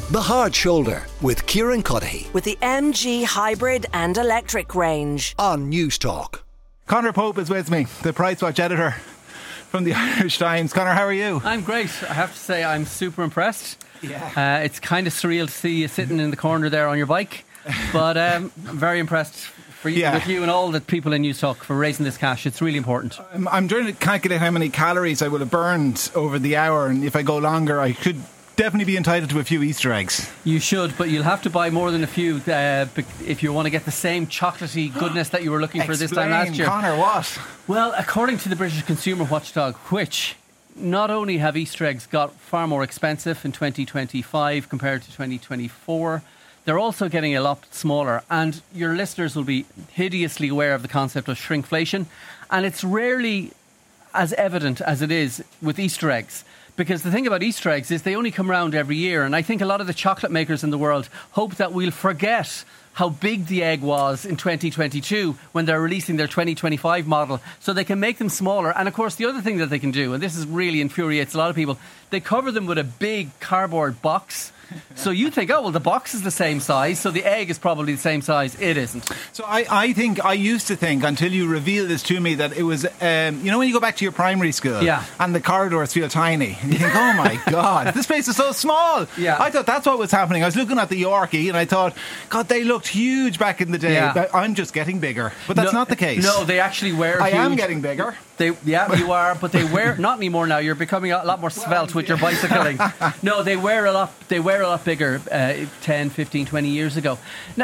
The Hard Shoulder with Kieran Cuddihy with the MG hybrid and electric range on News Talk. Conor Pope is with me, the Price Watch editor from the Irish Times. Conor, how are you? I'm great. I have to say I'm super impressed. Yeah. It's kind of surreal to see you sitting in the corner there on your bike, but I'm very impressed with you and all the people in News Talk for raising this cash. It's really important. I'm trying to calculate how many calories I will have burned over the hour, and if I go longer I could definitely be entitled to a few Easter eggs. You should, but you'll have to buy more than a few if you want to get the same chocolatey goodness that you were looking for this time last year. Conor, what? Well, according to the British Consumer Watchdog, which not only have Easter eggs got far more expensive in 2025 compared to 2024, they're also getting a lot smaller. And your listeners will be hideously aware of the concept of shrinkflation. And it's rarely as evident as it is with Easter eggs. Because the thing about Easter eggs is they only come around every year. And I think a lot of the chocolate makers in the world hope that we'll forget how big the egg was in 2022 when they're releasing their 2025 model, so they can make them smaller. And of course, the other thing that they can do, and this is really infuriates a lot of people, they cover them with a big cardboard box. So you think, oh, well, the box is the same size, so the egg is probably the same size. It isn't. So I think, I used to think, until you revealed this to me, that it was, you know when you go back to your primary school and the corridors feel tiny, and you think, oh my God, this place is so small. Yeah. I thought that's what was happening. I was looking at the Yorkie and I thought, God, they looked huge back in the day. Yeah. I'm just getting bigger. But that's not the case. No, they actually were huge. I am getting bigger. You are, but they wear not anymore now. You're becoming a lot more svelte with your bicycling. No, they wear a lot bigger 10, 15, 20 years ago. Now,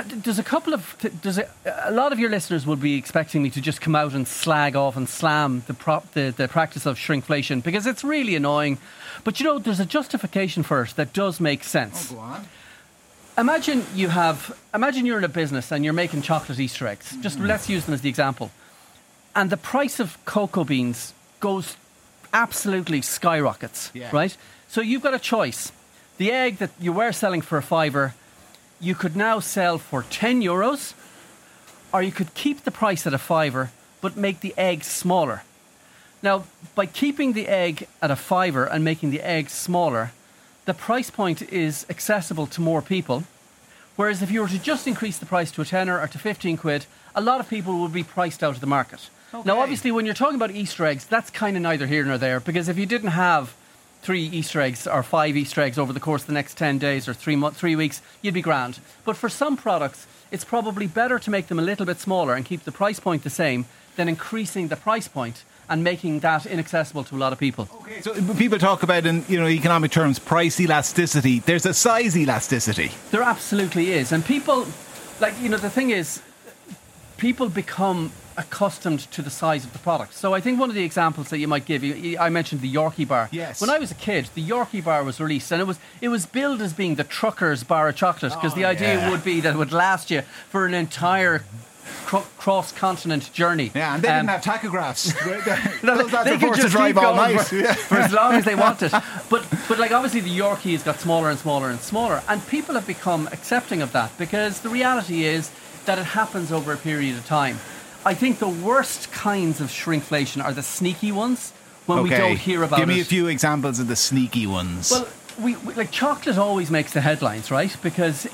a lot of your listeners will be expecting me to just come out and slag off and slam the practice of shrinkflation, because it's really annoying. But you know, there's a justification for it that does make sense. Oh, go on. Imagine you're in a business and you're making chocolate Easter eggs. Just let's use them as the example. And the price of cocoa beans goes absolutely skyrockets, right? So you've got a choice. The egg that you were selling for €5, you could now sell for €10, or you could keep the price at €5 but make the egg smaller. Now, by keeping the egg at €5 and making the egg smaller, the price point is accessible to more people. Whereas if you were to just increase the price to a tenner or to 15 quid, a lot of people would be priced out of the market. Okay. Now, obviously, when you're talking about Easter eggs, that's kind of neither here nor there, because if you didn't have 3 Easter eggs or 5 Easter eggs over the course of the next 10 days or 3 weeks, you'd be grand. But for some products, it's probably better to make them a little bit smaller and keep the price point the same than increasing the price point and making that inaccessible to a lot of people. Okay, so people talk about, in economic terms, price elasticity. There's a size elasticity. There absolutely is. And people, the thing is, people become accustomed to the size of the product. So I think one of the examples that you might give, I mentioned the Yorkie bar. Yes. When I was a kid, the Yorkie bar was released, and it was billed as being the trucker's bar of chocolate, because the idea would be that it would last you for an entire cross-continent journey. Yeah, and they didn't have tachographs. They could just drive all night for as long as they wanted. But obviously the Yorkie has got smaller and smaller and smaller, and people have become accepting of that, because the reality is that it happens over a period of time. I think the worst kinds of shrinkflation are the sneaky ones, when we don't hear about it. Give me a few examples of the sneaky ones. Well, we chocolate always makes the headlines, right? Because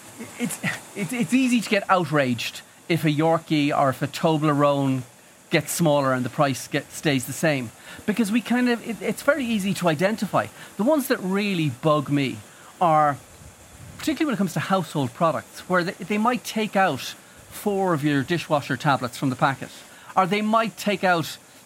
it's easy to get outraged if a Yorkie or if a Toblerone gets smaller and the price stays the same, because it's very easy to identify. The ones that really bug me are, particularly when it comes to household products, where they might take out 4 of your dishwasher tablets from the packet, or they might take out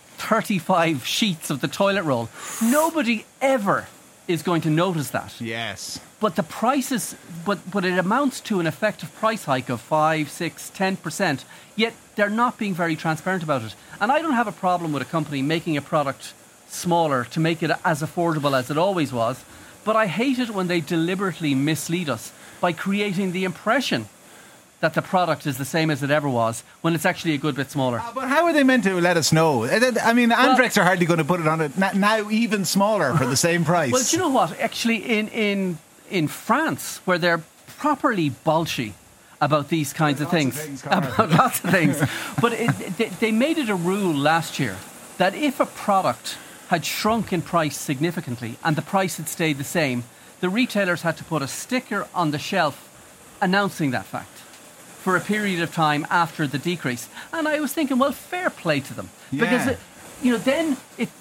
35 sheets of the toilet roll. Nobody ever is going to notice that. Yes. But the prices, but it amounts to an effective price hike of 5, 6, 10%, yet they're not being very transparent about it. And I don't have a problem with a company making a product smaller to make it as affordable as it always was, but I hate it when they deliberately mislead us by creating the impression that the product is the same as it ever was, when it's actually a good bit smaller. But how are they meant to let us know? I mean, Andrex are hardly going to put it on it now even smaller for the same price. Well, do you know what? Actually, in France, where they're properly bolshy about these kinds of things, about lots of things, but they made it a rule last year that if a product had shrunk in price significantly and the price had stayed the same, the retailers had to put a sticker on the shelf announcing that fact for a period of time after the decrease. And I was thinking, well, fair play to them. Because, then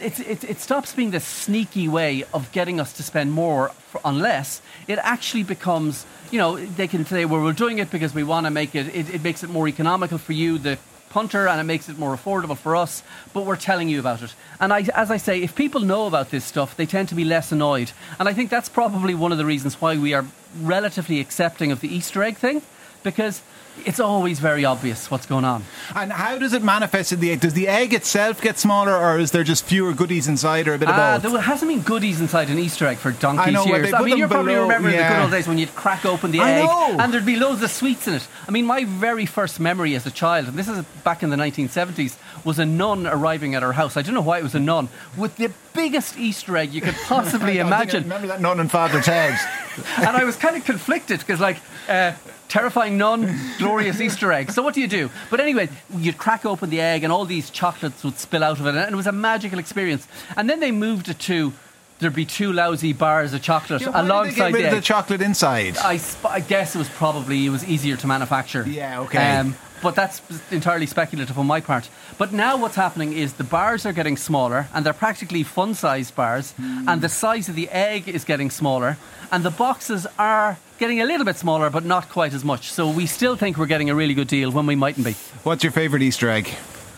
it stops being this sneaky way of getting us to spend more on less. It actually becomes, they can say, well, we're doing it because we want to make it makes it more economical for you, the punter, and it makes it more affordable for us, but we're telling you about it. And as I say, if people know about this stuff, they tend to be less annoyed. And I think that's probably one of the reasons why we are relatively accepting of the Easter egg thing, because it's always very obvious what's going on. And how does it manifest in the egg? Does the egg itself get smaller, or is there just fewer goodies inside, or a bit of both? There hasn't been goodies inside an Easter egg for donkey's years. You're probably remembering the good old days when you'd crack open the egg and there'd be loads of sweets in it. I mean, my very first memory as a child, and this is back in the 1970s, was a nun arriving at our house. I don't know why it was a nun, with the biggest Easter egg you could possibly imagine. Remember that nun and Father Ted? And I was kind of conflicted because, terrifying nun, glorious Easter egg. So what do you do? But anyway, you'd crack open the egg and all these chocolates would spill out of it, and it was a magical experience. And then they moved it to there'd be 2 lousy bars of chocolate alongside the egg. Why did they get rid of the chocolate inside? I guess it was easier to manufacture. Yeah, okay. But that's entirely speculative on my part. But now what's happening is the bars are getting smaller, and they're practically fun-sized bars, and the size of the egg is getting smaller, and the boxes are getting a little bit smaller, but not quite as much. So we still think we're getting a really good deal when we mightn't be. What's your favourite Easter egg?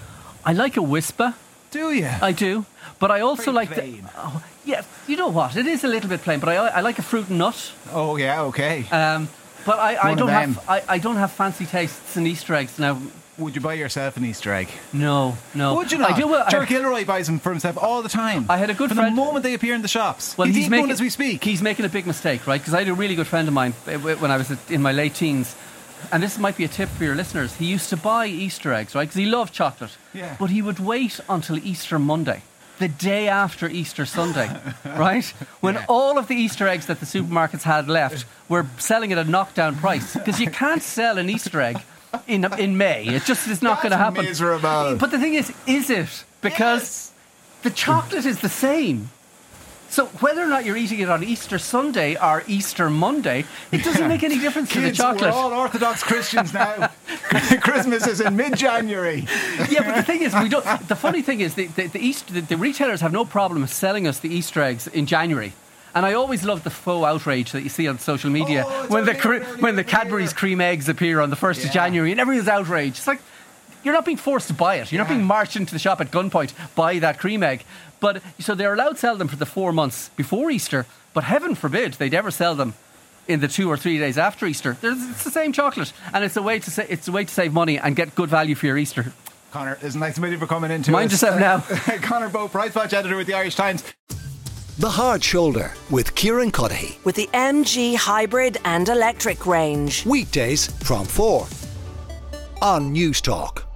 I like a Wispa. Do you? I do. But I also like plain. Yeah, you know what? It is a little bit plain, but I like a fruit and nut. Oh, yeah, okay. But I don't have fancy tastes in Easter eggs now. Would you buy yourself an Easter egg? No. Would you not? I do. Ger Gilroy buys them for himself all the time. I had a good From friend. the moment they appear in the shops. Well, he's making one as we speak. He's making a big mistake, right? Because I had a really good friend of mine when I was in my late teens. And this might be a tip for your listeners. He used to buy Easter eggs, right? Because he loved chocolate. Yeah. But he would wait until Easter Monday, the day after Easter Sunday, right? When all of the Easter eggs that the supermarkets had left were selling at a knockdown price. Because you can't sell an Easter egg in May. It just is not going to happen. Miserable. But the thing is it? Because the chocolate is the same. So whether or not you're eating it on Easter Sunday or Easter Monday, it doesn't make any difference to the chocolate. We're all Orthodox Christians now. Christmas is in mid-January. Yeah, but the thing is, we don't. The funny thing is, the retailers have no problem selling us the Easter eggs in January. And I always love the faux outrage that you see on social media when the Cadbury's cream eggs appear on the 1st of January, and everyone's outraged. It's like, you're not being forced to buy it. You're not being marched into the shop at gunpoint, buy that cream egg. But so they're allowed to sell them for the 4 months before Easter, but heaven forbid they'd ever sell them in the 2 or 3 days after Easter. It's the same chocolate, and it's a way to save money and get good value for your Easter. Connor, isn't nice to meet you for coming into Mind yourself now. Connor Bowe, Price Watch editor with the Irish Times. The Hard Shoulder with Kieran Cuddihy. With the MG hybrid and electric range. Weekdays from 4 on News Talk.